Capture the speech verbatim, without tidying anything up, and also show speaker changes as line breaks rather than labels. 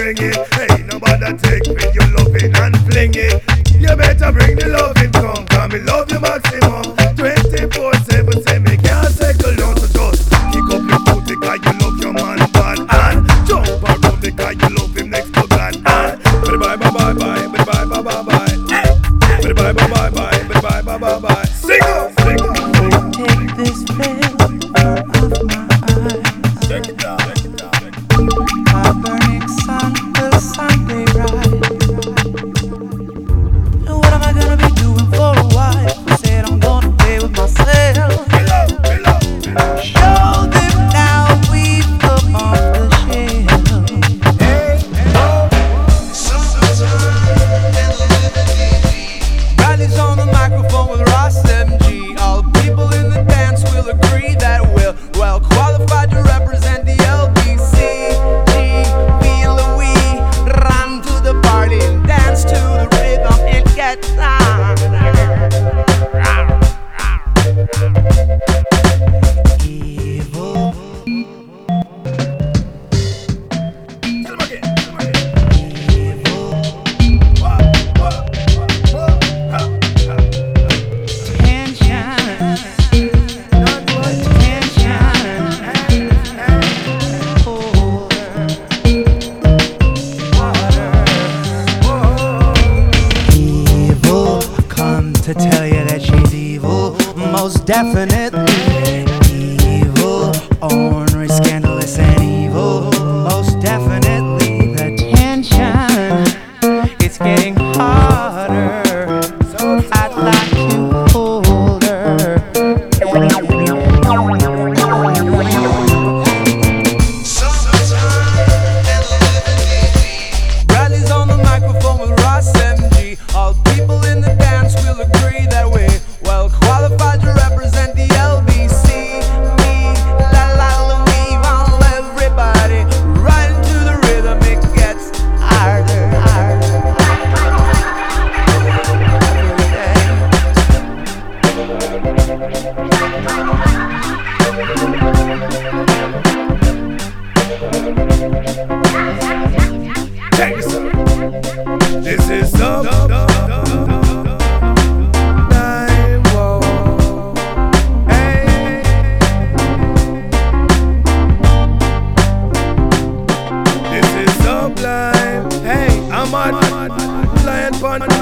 bring it. Hey, nobody take me, your loving and fling it. You better bring the loving come, cause me love you maximum. twenty-four seven, say me can't settle down to just kick up your foot because you love your man bad. And jump around because you love him next to God. And bye bye bye bye, bye bye bye bye bye. Bye bye bye bye bye, bye bye bye bye. Sing up, sing up.
Take this veil off my eyes.
Check it out, check it out.
A burning sun, the Sunday rise. And what am I gonna be doing for a while? I said I'm gonna play with myself.
Hello, hello, hello.
Show them now we've come off the shelf.
Hey, oh.
Riley's on the microphone with Ross M G. All the people in the dance will agree that we're well qualified to represent the L B C. G, feel the we run to the party and dance to the rhythm and get down. Evil.
Tell him again, tell him again. Wah, wah, wah, wah, ha, ha.
Tension. Evil, come to tell you that she's evil. Most definitely evil, ornery, scandalous, and evil. Most definitely the tension, it's getting harder. I'd like to hold her. Bradley's on the microphone with Ross M G. All people in the dance will agree that we're well qualified to represent the L B C. Me, la la la, we want everybody right into the rhythm. It gets harder, harder,
Check this out. This is some nine whoa. Hey. This is sublime. Hey, I'm on lion pun.